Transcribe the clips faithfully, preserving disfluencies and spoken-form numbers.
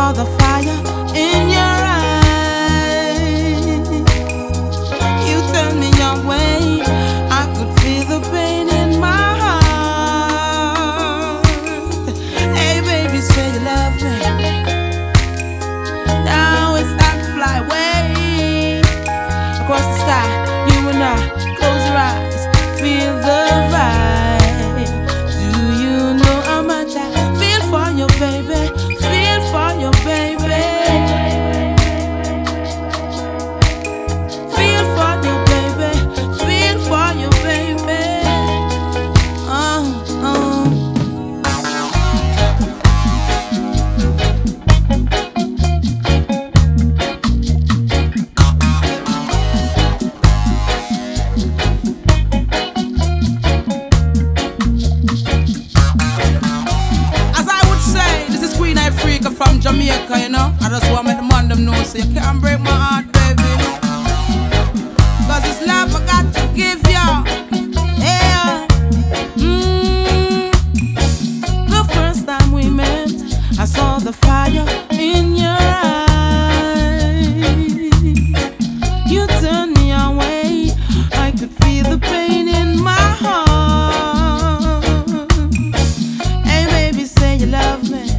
saw the fire in your eyes. You turned me away. I could feel the pain in my heart. Hey baby, say you love me. Now it's time to fly away across the sky. You and I, close your eyes, feel the vibe. Do you know how much I feel for you, baby? Feel for you, baby. Feel for you, baby. Feel for you, baby. Oh, oh. From Jamaica, you know, I just want to make the man them know, so you can't break my heart, baby. Cause it's love I got to give you. Yeah. Mm. The first time we met, I saw the fire in your eyes. You turned me away. I could feel the pain in my heart. Hey baby, say you love me.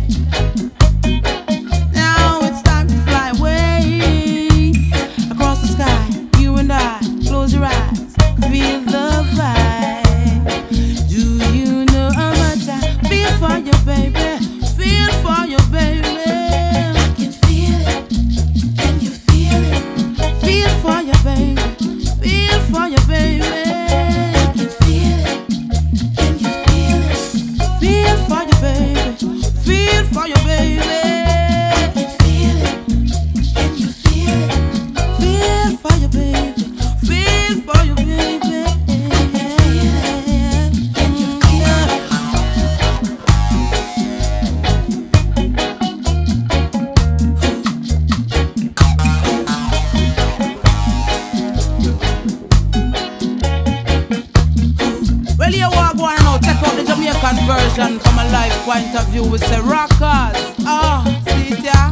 Version from a life point of view, we say rockers. Oh, see it, yeah?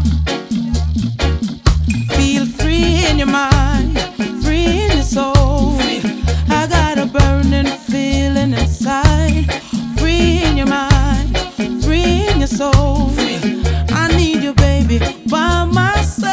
Feel free in your mind, free in your soul. I got a burning feeling inside. Free in your mind, free in your soul. I need you, baby, by my side.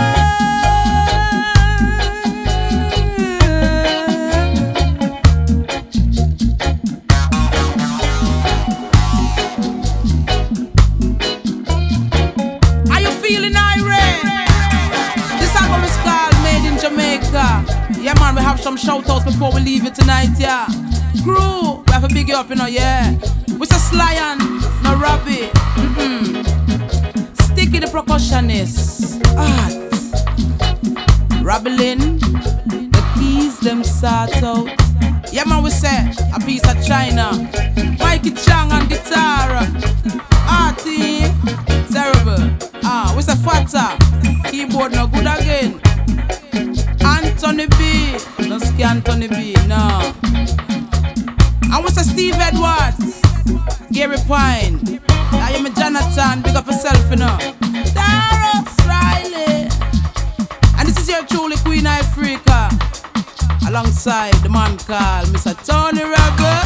Yeah man, we have some shout-outs before we leave you tonight, yeah. Crew, we have a big up, you know, yeah. We say Sly and no Robbie. Mm-mm. Sticky the percussionist. Art. Robbie Lynn, the keys them sort out. Yeah man, we say a piece of China. Mikey Chang on guitar. Artie, terrible. Ah, we say Fata, keyboard no good again. Anthony B, no ski Anthony B, no. And we say Steve Edwards, Gary Pine, I am a Jonathan, big up yourself, you know. Darius Riley. And this is your truly Queen Africa, alongside the man called Mister Tony Rebel.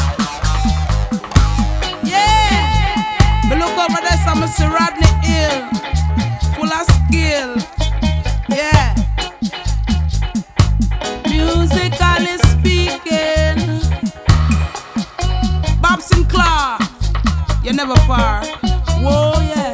Yeah. But look over there, some Mister Rodney Hill, full of skill. Yeah. Musically speaking, Bob Sinclair, you're never far. Whoa, yeah.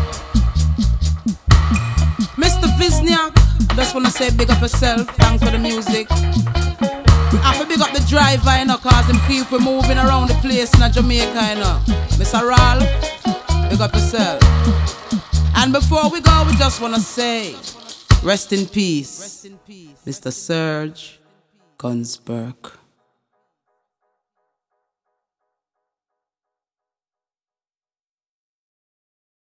Mister Visniak, I just wanna say big up yourself. Thanks for the music. I have to big up the driver, you know, cause them people moving around the place in Jamaica, you know. Mister Ralph, big up yourself. And before we go, we just wanna say, rest in peace, Mister Serge Gunsberg.